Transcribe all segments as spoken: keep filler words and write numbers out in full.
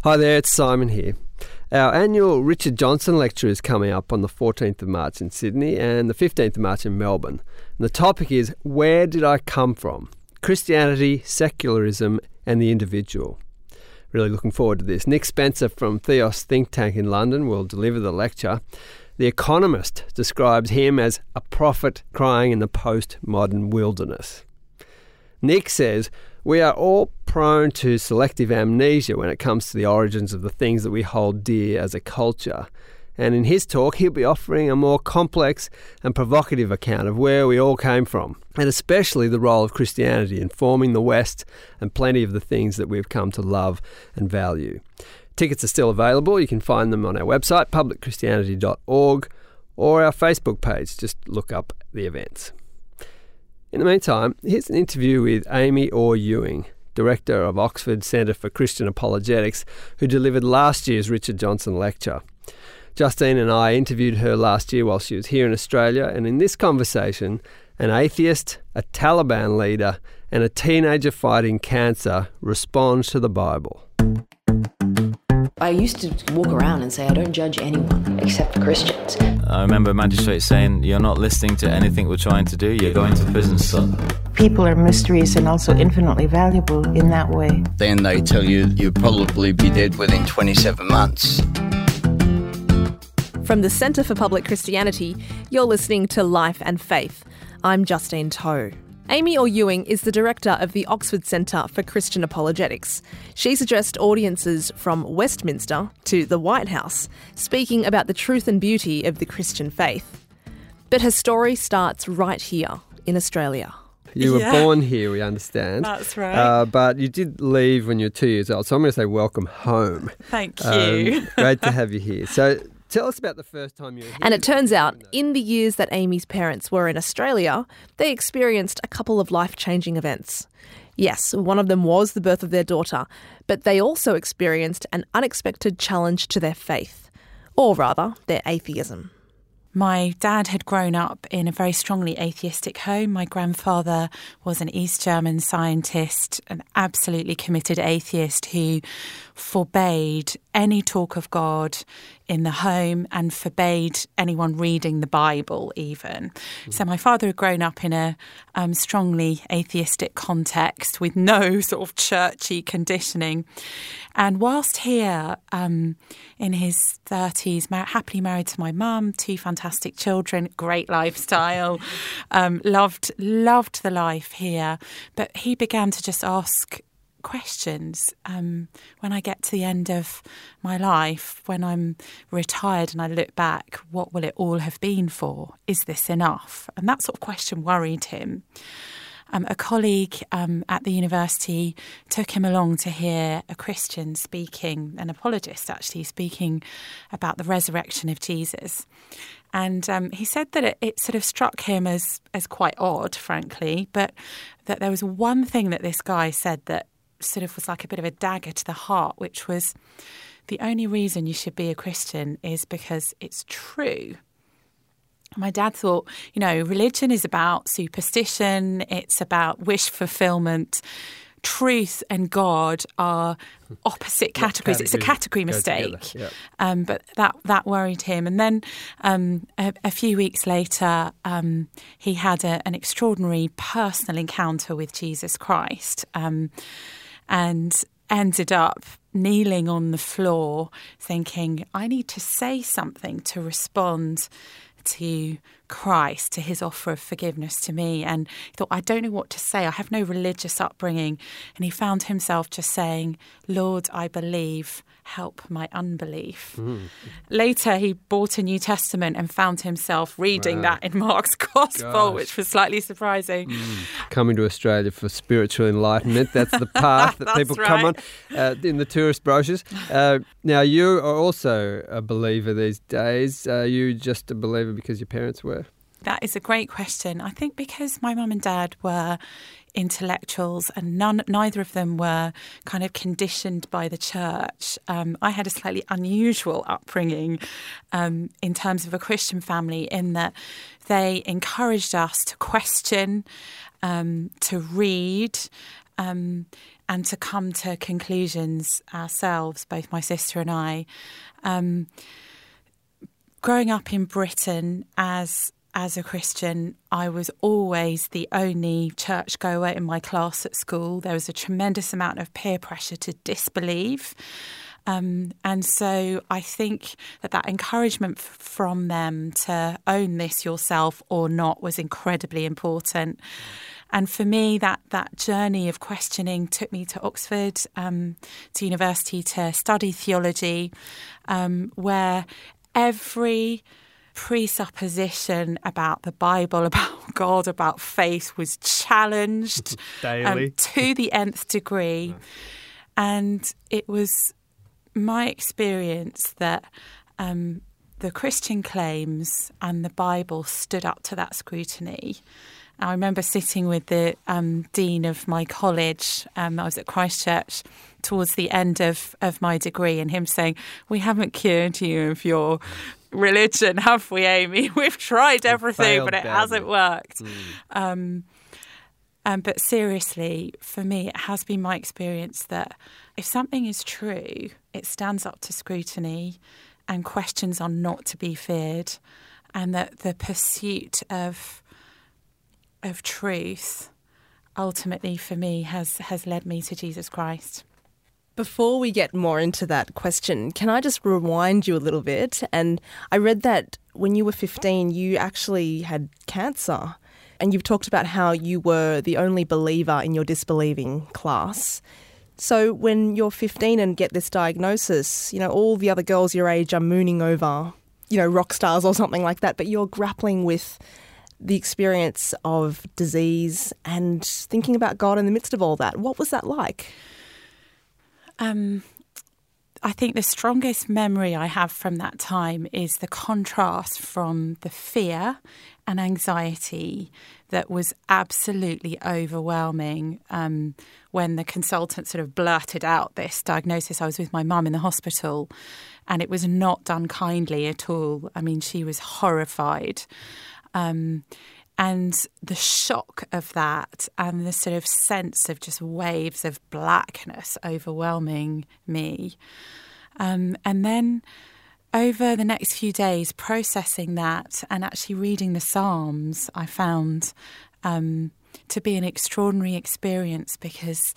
Hi there, it's Simon here. Our annual Richard Johnson lecture is coming up on the fourteenth of March in Sydney and the fifteenth of March in Melbourne. And the topic is, where did I come from? Christianity, secularism and the individual. Really looking forward to this. Nick Spencer from Theos Think Tank in London will deliver the lecture. The Economist describes him as a prophet crying in the post-modern wilderness. Nick says, we are all prone to selective amnesia when it comes to the origins of the things that we hold dear as a culture. And in his talk, he'll be offering a more complex and provocative account of where we all came from, and especially the role of Christianity in forming the West and plenty of the things that we've come to love and value. Tickets are still available. You can find them on our website, public christianity dot org, or our Facebook page. Just look up the events. In the meantime, here's an interview with Amy Orr-Ewing, Director of Oxford Centre for Christian Apologetics, who delivered last year's Richard Johnson lecture. Justine and I interviewed her last year while she was here in Australia, and in this conversation, an atheist, a Taliban leader, and a teenager fighting cancer respond to the Bible. I used to walk around and say I don't judge anyone except for Christians. I remember a magistrate saying, you're not listening to anything we're trying to do, you're going to prison, son. People are mysteries and also infinitely valuable in that way. Then they tell you you'll probably be dead within twenty-seven months. From the Centre for Public Christianity, you're listening to Life and Faith. I'm Justine Toe. Amy Orr-Ewing is the director of the Oxford Centre for Christian Apologetics. She's addressed audiences from Westminster to the White House, speaking about the truth and beauty of the Christian faith. But her story starts right here in Australia. You were Yeah. born here, we understand. That's right. Uh, but you did leave when you were two years old, so I'm going to say welcome home. Thank you. Um, great to have you here. So tell us about the first time you were here. And it turns out, in the years that Amy's parents were in Australia, they experienced a couple of life-changing events. Yes, one of them was the birth of their daughter, but they also experienced an unexpected challenge to their faith, or rather, their atheism. My dad had grown up in a very strongly atheistic home. My grandfather was an East German scientist, an absolutely committed atheist who forbade any talk of God in the home and forbade anyone reading the Bible even. Mm. So my father had grown up in a um, strongly atheistic context with no sort of churchy conditioning. And whilst here um, in his thirties, mar- happily married to my mum, two fantastic children, great lifestyle, um, loved, loved the life here. But he began to just ask questions um, when I get to the end of my life, when I'm retired and I look back, what will it all have been for? Is this enough? And that sort of question worried him. Um, a colleague um, at the university took him along to hear a Christian speaking, an apologist actually, speaking about the resurrection of Jesus. And um, he said that it, it sort of struck him as, as quite odd, frankly, but that there was one thing that this guy said that sort of was like a bit of a dagger to the heart, which was the only reason you should be a Christian is because it's true. My dad thought, you know, religion is about superstition, it's about wish fulfillment. Truth and God are opposite categories. It's a category mistake. Yep. Um, but that, that worried him. And then um, a, a few weeks later, um, he had a, an extraordinary personal encounter with Jesus Christ um, and ended up kneeling on the floor thinking, I need to say something to respond to Christ, to his offer of forgiveness to me. And he thought, I don't know what to say. I have no religious upbringing. And he found himself just saying, Lord, I believe, help my unbelief. Mm. Later, he bought a New Testament and found himself reading wow. that in Mark's Gospel, Gosh. which was slightly surprising. Mm. Coming to Australia for spiritual enlightenment, that's the path that people right. come on uh, in the tourist brochures. Uh, now, you are also a believer these days. Are you just a believer because your parents were? That is a great question. I think because my mum and dad were intellectuals and none, neither of them were kind of conditioned by the church. Um, I had a slightly unusual upbringing um, in terms of a Christian family in that they encouraged us to question, um, to read, um, and to come to conclusions ourselves, both my sister and I. Um, growing up in Britain as as a Christian, I was always the only churchgoer in my class at school. There was a tremendous amount of peer pressure to disbelieve. Um, and so I think that that encouragement f- from them to own this yourself or not was incredibly important. And for me, that that journey of questioning took me to Oxford, um, to university to study theology, um, where every presupposition about the Bible, about God, about faith was challenged daily um, to the nth degree. And it was my experience that um, the Christian claims and the Bible stood up to that scrutiny. I remember sitting with the um, dean of my college. Um, I was at Christ Church towards the end of, of my degree, and him saying, "We haven't cured you of your religion, have we, Amy? We've tried everything, but it badly. hasn't worked." Mm. Um, um, but seriously, for me, it has been my experience that if something is true, it stands up to scrutiny, and questions are not to be feared, and that the pursuit of of truth ultimately for me has, has led me to Jesus Christ. Before we get more into that question, can I just rewind you a little bit? And I read that when you were fifteen, you actually had cancer. And you've talked about how you were the only believer in your disbelieving class. So when you're fifteen and get this diagnosis, you know, all the other girls your age are mooning over, you know, rock stars or something like that, but you're grappling with the experience of disease and thinking about God in the midst of all that. What was that like? Um, I think the strongest memory I have from that time is the contrast from the fear and anxiety that was absolutely overwhelming um, when the consultant sort of blurted out this diagnosis. I was with my mum in the hospital, and it was not done kindly at all. I mean, she was horrified. Um, and the shock of that and the sort of sense of just waves of blackness overwhelming me. Um, and then over the next few days, processing that and actually reading the Psalms, I found um, to be an extraordinary experience, because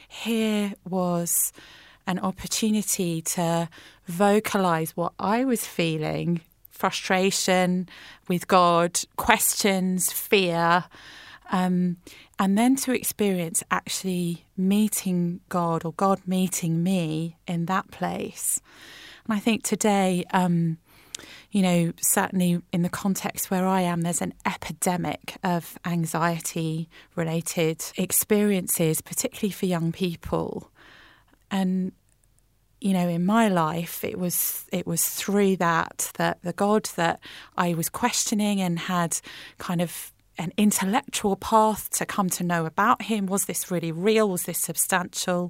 here was an opportunity to vocalise what I was feeling: frustration with God, questions, fear, um, and then to experience actually meeting God, or God meeting me in that place. And I think today, um, you know, certainly in the context where I am, there's an epidemic of anxiety-related experiences, particularly for young people. And you know, in my life, it was it was through that, that the God that I was questioning and had kind of an intellectual path to come to know about him. Was this really real? Was this substantial?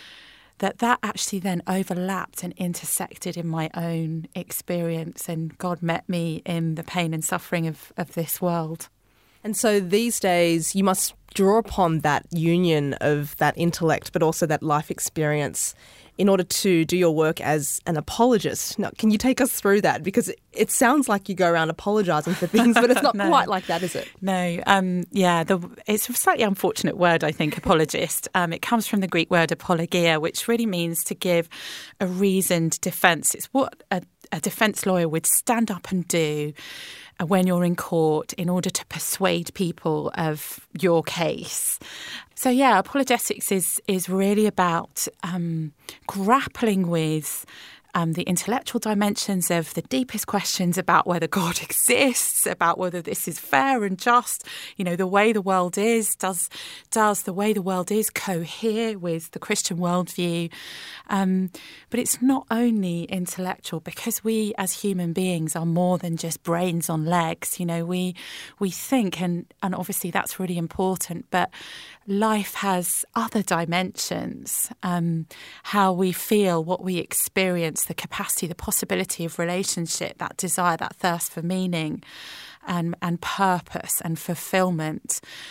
That that actually then overlapped and intersected in my own experience, and God met me in the pain and suffering of, of this world. And so these days you must draw upon that union of that intellect but also that life experience in order to do your work as an apologist. Now, can you take us through that? Because it, it sounds like you go around apologising for things, but it's not no. quite like that, is it? No. Um, yeah, the, it's a slightly unfortunate word, I think, apologist. Um, it comes from the Greek word apologia, which really means to give a reasoned defence. It's what a, a defence lawyer would stand up and do when you're in court in order to persuade people of your case. So, yeah, apologetics is is really about um, grappling with um, the intellectual dimensions of the deepest questions about whether God exists, about whether this is fair and just, you know, the way the world is. Does does the way the world is cohere with the Christian worldview? Um, but it's not only intellectual, because we as human beings are more than just brains on legs. You know, we we think, and, and obviously that's really important, but life has other dimensions, um, how we feel, what we experience, the capacity, the possibility of relationship, that desire, that thirst for meaning and, and purpose and fulfillment.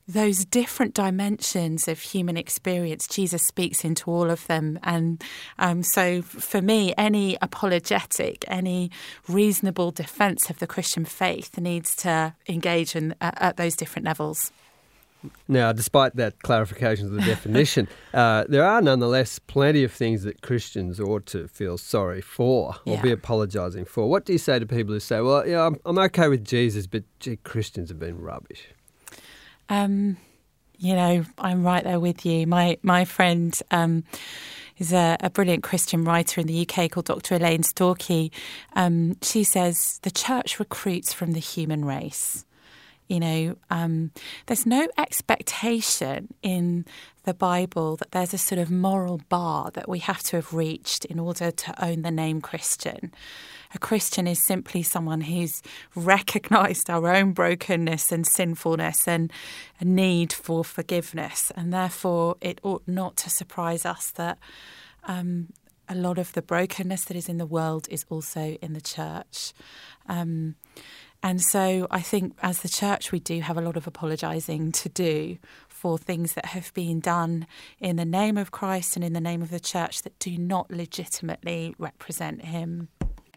those different dimensions of human experience, Jesus speaks into all of them. And um, so for me, any apologetic, any reasonable defence of the Christian faith needs to engage in, uh, at those different levels. Now, despite that clarification of the definition, uh, there are nonetheless plenty of things that Christians ought to feel sorry for or Yeah. be apologising for. What do you say to people who say, well, yeah, I'm, I'm okay with Jesus, but gee, Christians have been rubbish? Um, you know, I'm right there with you. My my friend um, is a, a brilliant Christian writer in the U K called Doctor Elaine Storkey. Um, she says the church recruits from the human race. You know, um, there's no expectation in the Bible that there's a sort of moral bar that we have to have reached in order to own the name Christian. A Christian is simply someone who's recognised our own brokenness and sinfulness and a need for forgiveness. And therefore, it ought not to surprise us that um, a lot of the brokenness that is in the world is also in the church. Um, and so I think as the church, we do have a lot of apologising to do for things that have been done in the name of Christ and in the name of the church that do not legitimately represent him.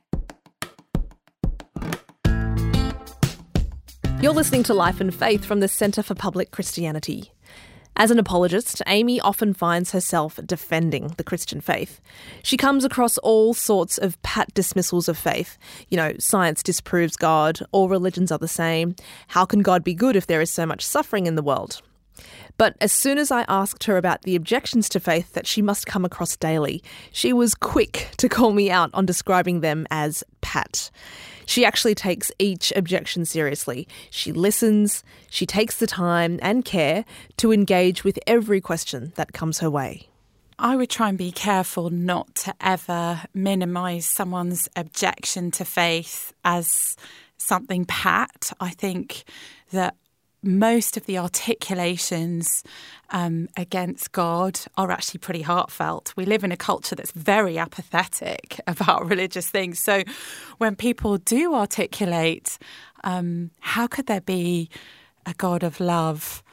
You're listening to Life and Faith from the Centre for Public Christianity. As an apologist, Amy often finds herself defending the Christian faith. She comes across all sorts of pat dismissals of faith. You know, science disproves God, all religions are the same. How can God be good if there is so much suffering in the world? But as soon as I asked her about the objections to faith that she must come across daily, she was quick to call me out on describing them as pat. She actually takes each objection seriously. She listens, she takes the time and care to engage with every question that comes her way. I would try and be careful not to ever minimise someone's objection to faith as something pat. I think that most of the articulations um, against God are actually pretty heartfelt. We live in a culture that's very apathetic about religious things. So when people do articulate, um, how could there be a God of love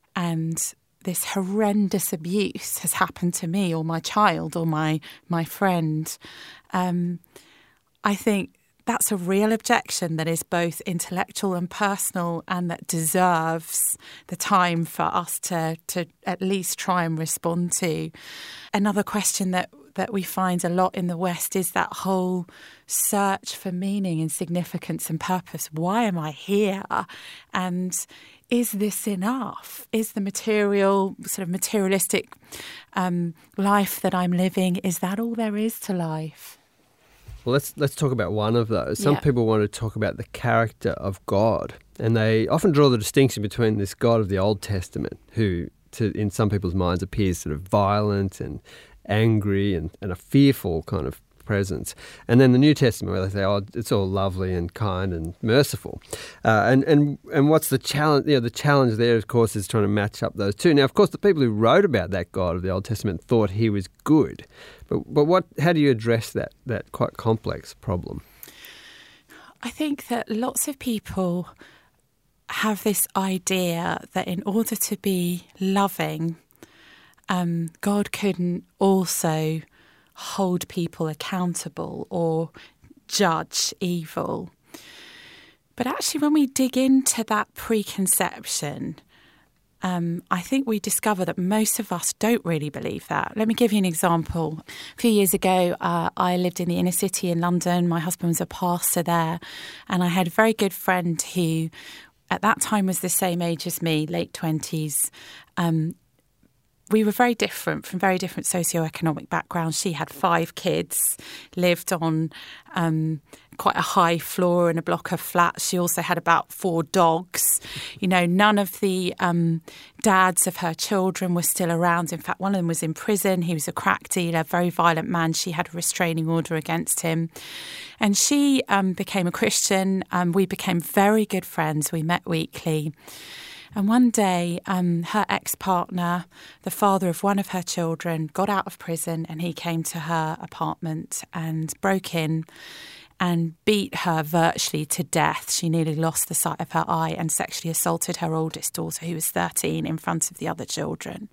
and this horrendous abuse has happened to me or my child or my, my friend? Um, I think that's a real objection that is both intellectual and personal and that deserves the time for us to, to at least try and respond to. Another question that, that we find a lot in the West is that whole search for meaning and significance and purpose. Why am I here? And is this enough? Is the material, sort of materialistic um, life that I'm living, is that all there is to life? Well, let's let's talk about one of those. Some Yeah. people want to talk about the character of God, and they often draw the distinction between this God of the Old Testament, who, to, in some people's minds, appears sort of violent and angry and, and a fearful kind of presence, and then the New Testament, where they say, "Oh, it's all lovely and kind and merciful," uh, and and and what's the challenge? You know, the challenge there, of course, is trying to match up those two. Now, of course, the people who wrote about that God of the Old Testament thought he was good. But but what? How do you address that that quite complex problem? I think that lots of people have this idea that in order to be loving, um, God couldn't also hold people accountable or judge evil. But actually, when we dig into that preconception, Um, I think we discover that most of us don't really believe that. Let me give you an example. A few years ago, uh, I lived in the inner city in London. My husband was a pastor there. And I had a very good friend who, at that time, was the same age as me, late twenties. Um, we were very different, from very different socioeconomic backgrounds. She had five kids, lived on um, quite a high floor in a block of flats. She also had about four dogs. You know, none of the um, dads of her children were still around. In fact, one of them was in prison. He was a crack dealer, very violent man. She had a restraining order against him. And she um, became a Christian. Um, we became very good friends. We met weekly. And one day, um, her ex-partner, the father of one of her children, got out of prison and he came to her apartment and broke in and beat her virtually to death. She nearly lost the sight of her eye and sexually assaulted her oldest daughter, who was thirteen, in front of the other children.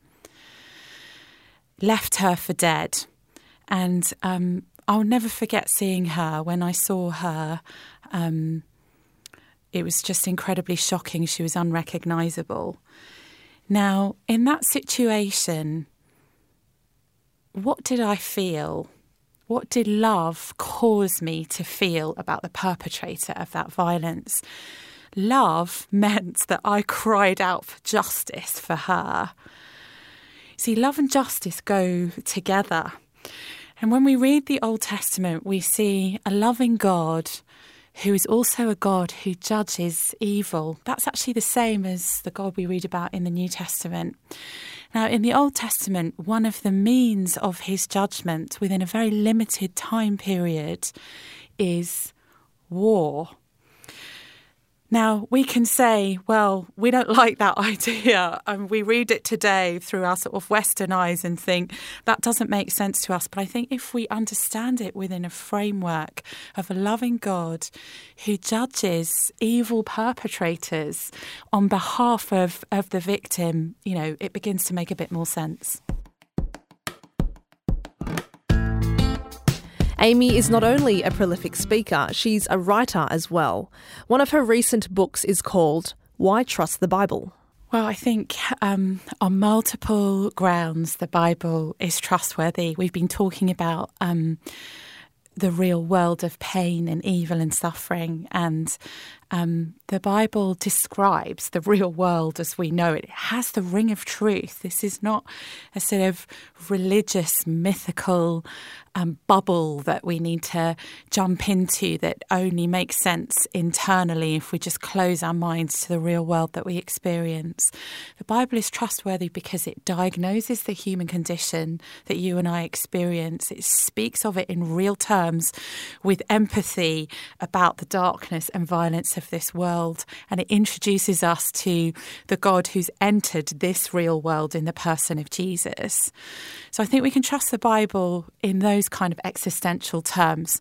Left her for dead. And um, I'll never forget seeing her. When I saw her, um, it was just incredibly shocking. She was unrecognisable. Now, in that situation, what did I feel? What did love cause me to feel about the perpetrator of that violence? Love meant that I cried out for justice for her. See, love and justice go together. And when we read the Old Testament, we see a loving God who is also a God who judges evil. That's actually the same as the God we read about in the New Testament. Now, in the Old Testament, one of the means of his judgment within a very limited time period is war. Now, we can say, well, we don't like that idea, and we read it today through our sort of Western eyes and think that doesn't make sense to us. But I think if we understand it within a framework of a loving God who judges evil perpetrators on behalf of, of the victim, you know, it begins to make a bit more sense. Amy is not only a prolific speaker, she's a writer as well. One of her recent books is called Why Trust the Bible? Well, I think um, on multiple grounds, the Bible is trustworthy. We've been talking about um, the real world of pain and evil and suffering, and um, the Bible describes the real world as we know it. It has the ring of truth. This is not a sort of religious, mythical um, bubble that we need to jump into that only makes sense internally if we just close our minds to the real world that we experience. The Bible is trustworthy because it diagnoses the human condition that you and I experience. It speaks of it in real terms with empathy about the darkness and violence of this world, and it introduces us to the God who's entered this real world in the person of Jesus. So I think we can trust the Bible in those kind of existential terms.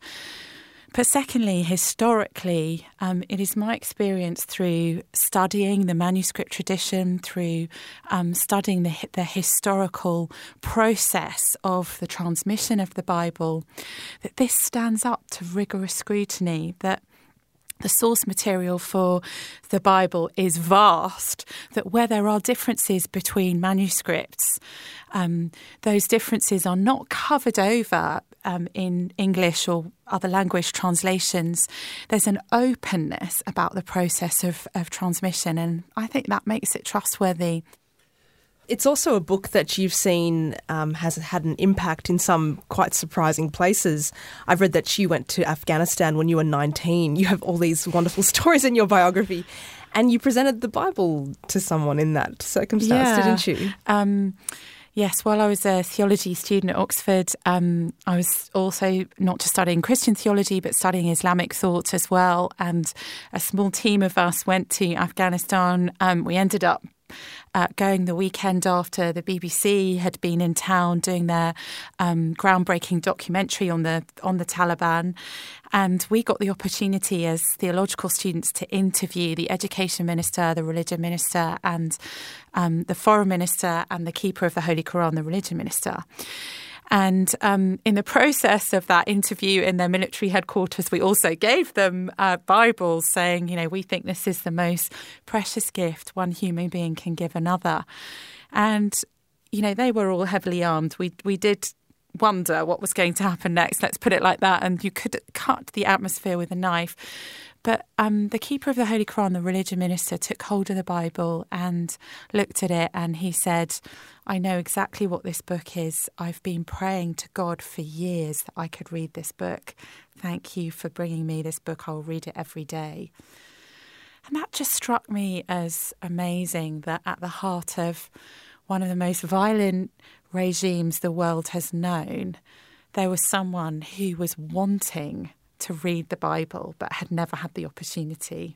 But secondly, historically, um, it is my experience through studying the manuscript tradition, through um, studying the, the historical process of the transmission of the Bible, that this stands up to rigorous scrutiny, that the source material for the Bible is vast, that where there are differences between manuscripts, um, those differences are not covered over um, in English or other language translations. There's an openness about the process of, of transmission, and I think that makes it trustworthy. It's also a book that you've seen um, has had an impact in some quite surprising places. I've read that you went to Afghanistan when you were nineteen. You have all these wonderful stories in your biography. And you presented the Bible to someone in that circumstance, yeah. didn't you? Um, yes, while I was a theology student at Oxford, um, I was also not just studying Christian theology, but studying Islamic thought as well. And a small team of us went to Afghanistan. Um, we ended up Uh, going the weekend after the B B C had been in town doing their um, groundbreaking documentary on the on the Taliban, and we got the opportunity as theological students to interview the education minister, the religion minister, and um, the foreign minister, and the keeper of the Holy Quran, the religion minister. And um, in the process of that interview in their military headquarters, we also gave them uh, Bibles saying, you know, we think this is the most precious gift one human being can give another. And, you know, they were all heavily armed. We we did wonder what was going to happen next, let's put it like that. And you could cut the atmosphere with a knife. But um, the keeper of the Holy Quran, the religion minister, took hold of the Bible and looked at it, and he said, I know exactly what this book is. I've been praying to God for years that I could read this book. Thank you for bringing me this book. I'll read it every day. And that just struck me as amazing, that at the heart of one of the most violent regimes the world has known, there was someone who was wanting to read the Bible but had never had the opportunity.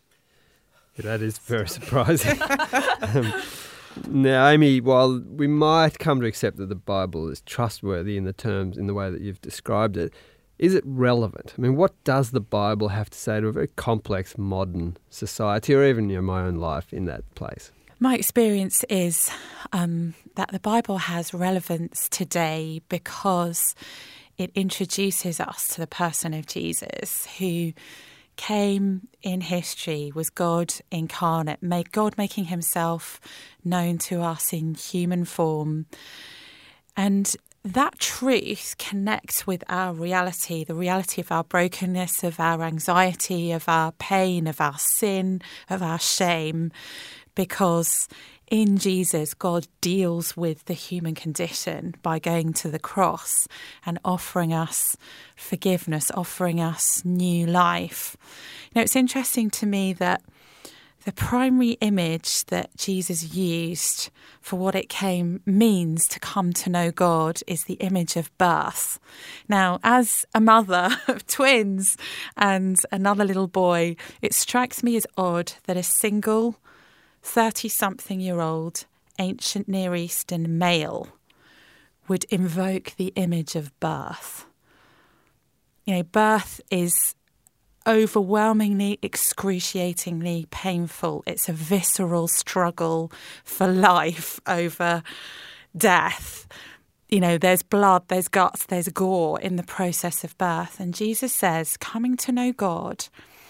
That is very surprising. um, now, Amy, while we might come to accept that the Bible is trustworthy in the terms, in the way that you've described it, is it relevant? I mean, what does the Bible have to say to a very complex modern society, or even, you know, my own life in that place? My experience is um, that the Bible has relevance today because it introduces us to the person of Jesus, who came in history, was God incarnate, made God making himself known to us in human form. And that truth connects with our reality, the reality of our brokenness, of our anxiety, of our pain, of our sin, of our shame, because in Jesus, God deals with the human condition by going to the cross and offering us forgiveness, offering us new life. You know, it's interesting to me that the primary image that Jesus used for what it came means to come to know God is the image of birth. Now, as a mother of twins and another little boy, it strikes me as odd that a single thirty-something-year-old ancient Near Eastern male would invoke the image of birth. You know, birth is overwhelmingly, excruciatingly painful. It's a visceral struggle for life over death. You know, there's blood, there's guts, there's gore in the process of birth. And Jesus says coming to know God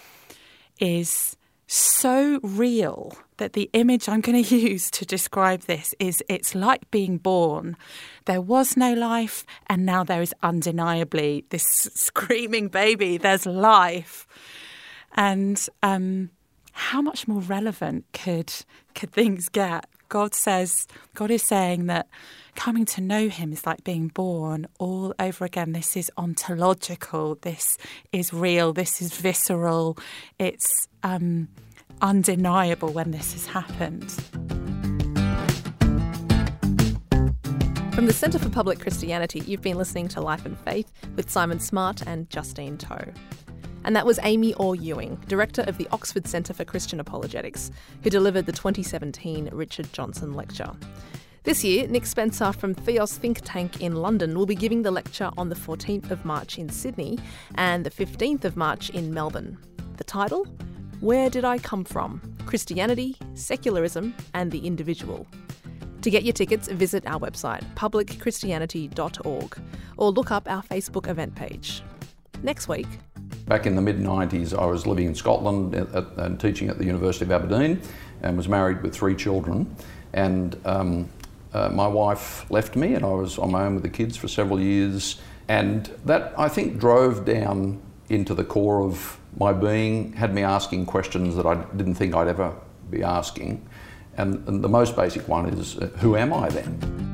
is so real that the image I'm going to use to describe this is it's like being born. There was no life, and now there is undeniably this screaming baby. There's life. And um, how much more relevant could could things get? God says, God is saying that coming to know him is like being born all over again. This is ontological. This is real. This is visceral. It's um, undeniable when this has happened. From the Centre for Public Christianity, you've been listening to Life and Faith with Simon Smart and Justine Toh. And that was Amy Orr Ewing, Director of the Oxford Centre for Christian Apologetics, who delivered the twenty seventeen Richard Johnson Lecture. This year, Nick Spencer from Theos Think Tank in London will be giving the lecture on the fourteenth of March in Sydney and the fifteenth of March in Melbourne. The title? Where Did I Come From? Christianity, Secularism and the Individual. To get your tickets, visit our website, public christianity dot org, or look up our Facebook event page. Next week... Back in the mid nineties, I was living in Scotland at, at, and teaching at the University of Aberdeen, and was married with three children. And um, uh, my wife left me, and I was on my own with the kids for several years. And that, I think, drove down into the core of my being, had me asking questions that I didn't think I'd ever be asking. And, and the most basic one is, uh, who am I then?